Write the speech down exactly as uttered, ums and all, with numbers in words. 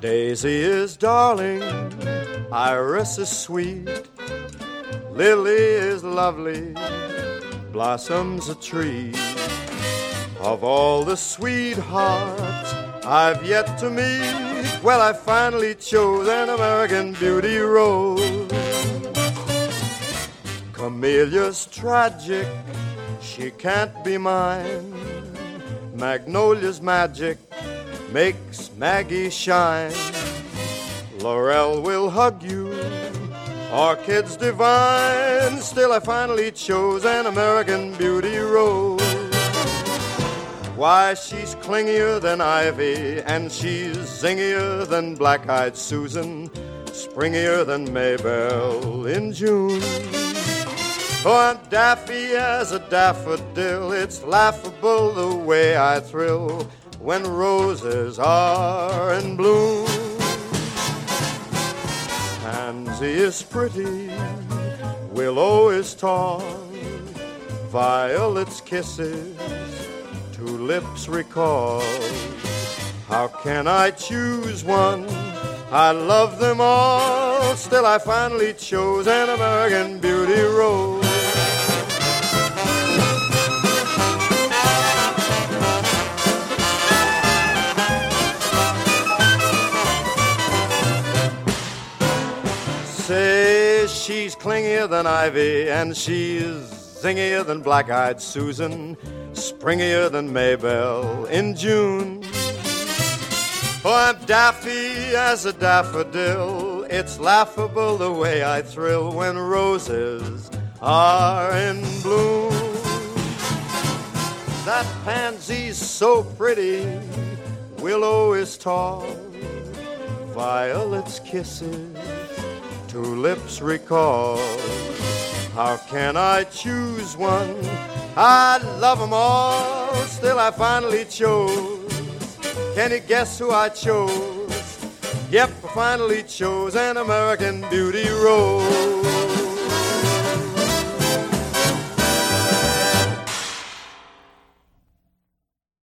Daisy is darling, Iris is sweet, Lily is lovely, Blossom's a tree. Of all the sweethearts I've yet to meet, well, I finally chose an American Beauty rose. Camelia's tragic, she can't be mine. Magnolia's magic makes Maggie shine. Laurel will hug you, orchids divine. Still I finally chose an American Beauty rose. Why, she's clingier than ivy, and she's zingier than black-eyed Susan, springier than Maybelle in June. Oh, I'm daffy as a daffodil. It's laughable the way I thrill when roses are in bloom. Pansy is pretty, willow is tall, violet's kisses to lips recall. How can I choose one? I love them all. Still I finally chose an American Beauty rose. Say she's clingier than ivy, and she's zingier than black-eyed Susan, springier than Maybelle in June. Oh, I'm daffy as a daffodil. It's laughable the way I thrill when roses are in bloom. That pansy's so pretty, willow is tall, violet's kisses to lips recall. How can I choose one? I love them all. Still I finally chose. Can you guess who I chose? Yep, I finally chose an American Beauty rose.